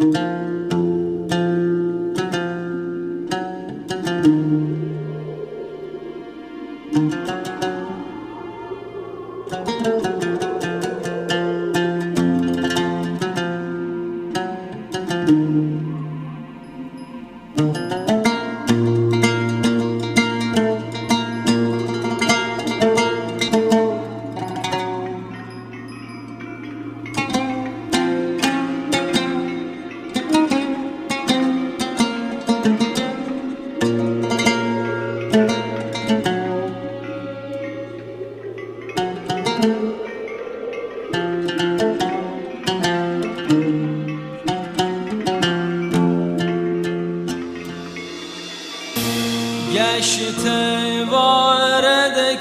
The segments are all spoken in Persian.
گشت وارد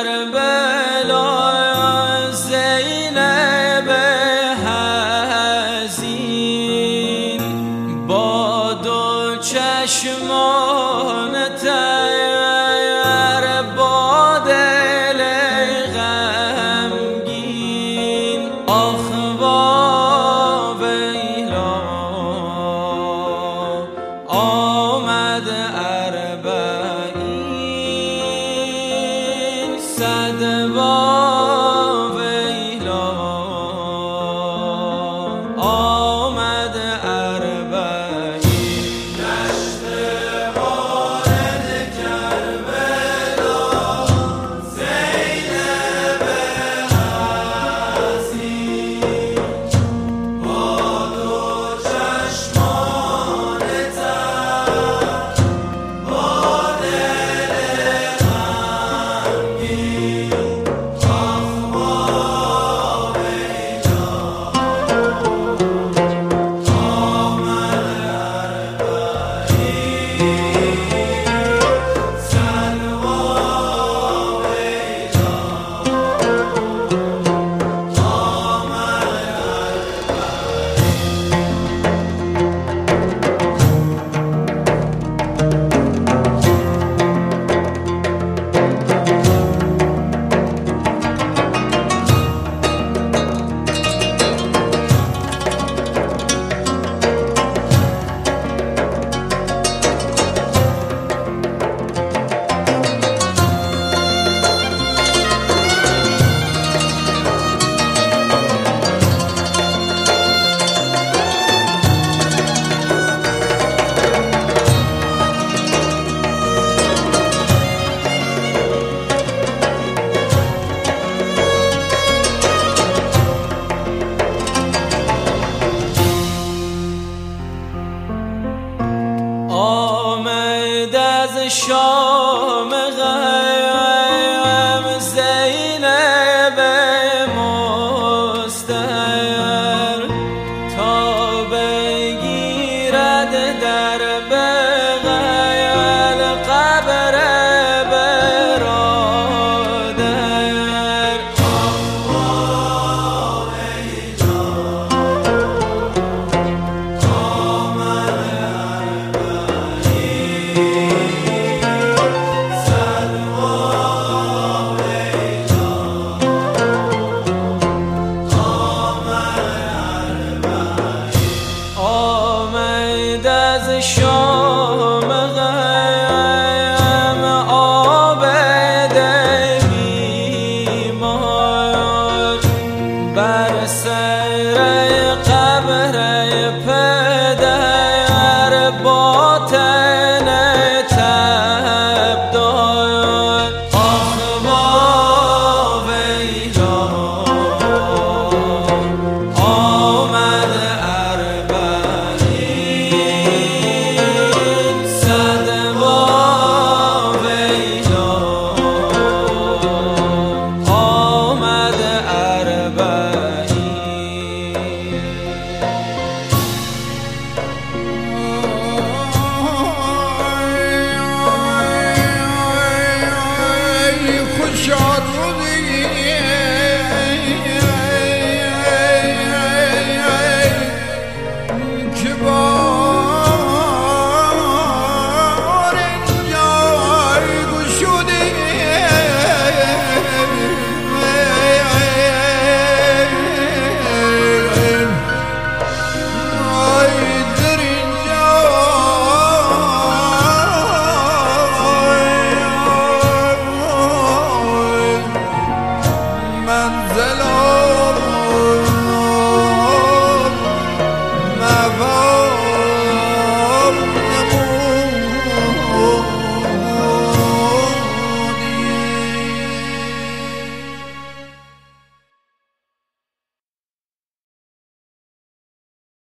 کربلا زینب حزین با دو چشمان تر با دل غمگین آخ وا ویلا آمد صد وا ویلا آمد اربعین گشت وارد کربلا زینب حزین با دو چشمان تر با دل غمگین آمد از شام غم زینب مستر تا بگیرد در بغل قبر برادر آه ویلا از شام غم آبد بیمار بر سر قبر پدر با تن تب داد آخ وا ویلا آمد شاد